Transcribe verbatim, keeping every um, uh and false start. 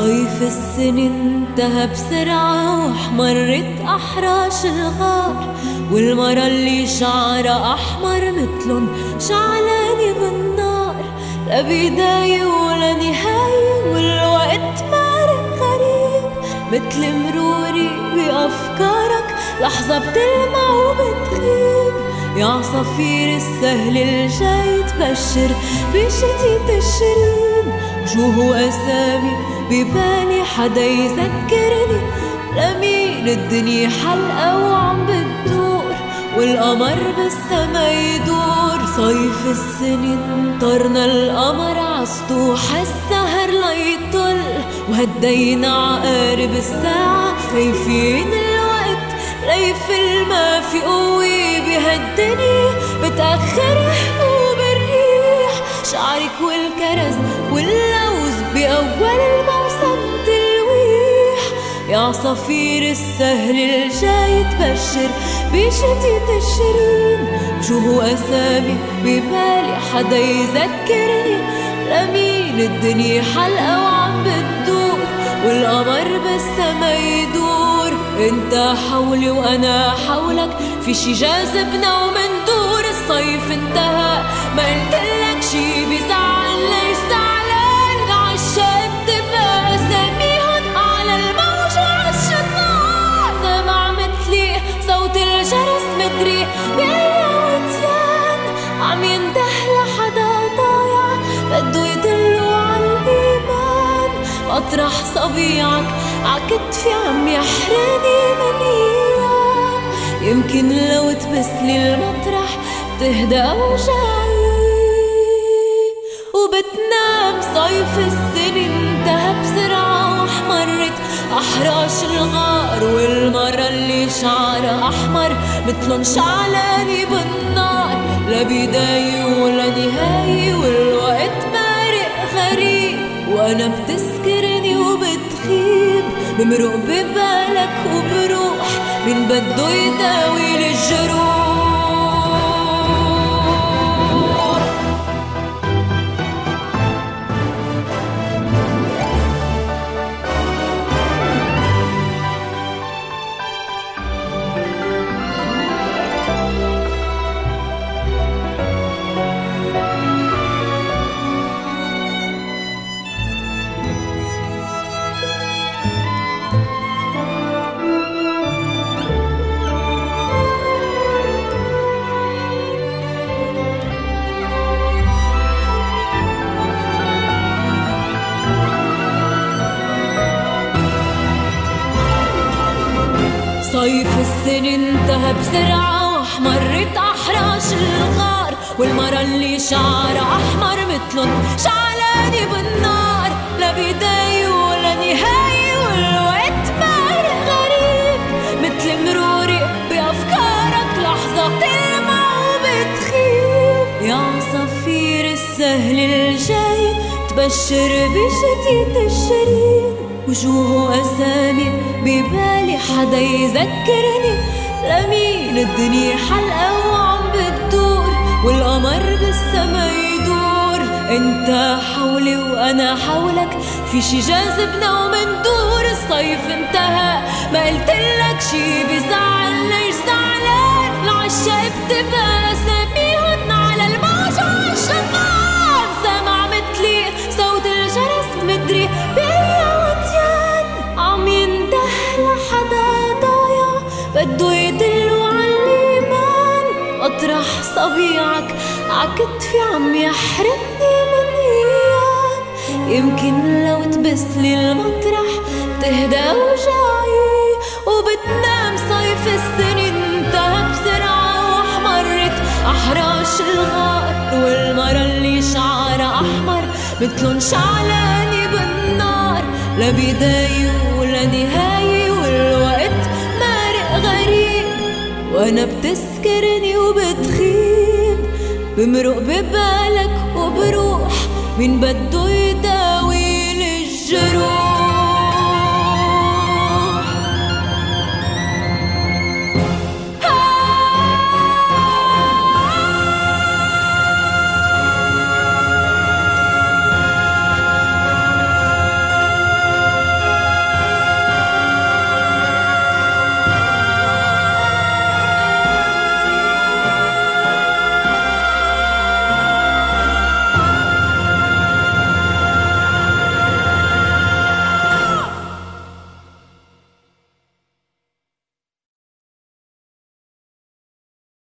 صيف السنة انتهى بسرعة واحمرت أحراش الغار، والمرة اللي شعرها أحمر متلن شعلانة بالنار، لا بداية ولا نهاية والوقت مارق غريب، متل مروري بأفكارك لحظة بتلمع وبتغيب. يا عصافير السهل الجاي تبشر بشتيت الشرين، شو هو أسامي ببالي حدا يذكرني، لمين الدنيا حلقة وعم بتدور والقمر بالسما يدور. صيف السنة انطرنا القمر عسطوح السهر ليطل، وهدينا عقارب الساعة خايفين الوقت ليفل، ما في قوة بهالدنيا بتأخر حبوب الريح، شعرك والكرز واللوز بأول الموسم تلويح. يا عصافير السهل الجاي تبشر بشتيت الشرين، شو هو أسامي ببالي حدا يذكرني، لمين الدنيا حلقة وعم بتدور والقمر بالسما يدور. انت حولي وانا حولك، في شي جاذبنا ومندور. الصيف انتهى ما قلتلك شي بزعل، ليش زعلان؟ العشاق بتبقى اساميهن على الموج وعالشطاء، سمع متلي صوت الجرس مدري بأي وديان، عم ينده لحدا ضايع بده يدلو عالإيمان. أطرح صبيعك عكتفي عم يحرني من ايام، يمكن لو تبسلي المطرح تهدى أوجاعي وبتنام. صيف السنة انتهى بسرعة واحمرت أحراش الغار، والمرة اللي شعرها أحمر متلن شعلاني بالنار، لا بداية ولا نهاية والوقت مارق غريب، وأنا بتسكرني وبتخيب، بمرق ببالك وبروح مين بده يداوي الجروح. صيف السنة انتهى بسرعة واحمرت أحراش الغار، والمرة اللي شعرها أحمر متلن شعلاني بالنار، لا بداية ولا نهاية والوقت مارق غريب، متل مروري بأفكارك لحظة بتلمع وبتخيب. يا عصافير السهل الجاي تبشر بشتيت الشرين، وجوه أسامي ببالي حدا يذكرني، لمين الدنيا حلقة وعم بتدور والقمر بالسما يدور. انت حولي وانا حولك، في شي جاذبنا ومندور. الصيف انتهى ما قلتلك شي بزعل، ليش زعلان؟ العشاق بتبقى اساميهن على الموج وعالشطان، سمع متلي صوت الجرس مدري بأي وديان، عم ينده لحدا ضايع بده يدلو عالإيمان. أطرح صبيعك عكتفي عم يحرقني من ايام، يمكن لو تبسلي المطرح تهدى أوجاعي وبتنام. صيف السنة انتهى بسرعة واحمرت أحراش الغار، والمرة اللي شعرها أحمر متلن شعلاني بالنار، لا بداية ولا نهاية والوقت مارق غريب، وأنا بتسكرني وبتخيب، بمرق ببالك وبروح مين بده يداوي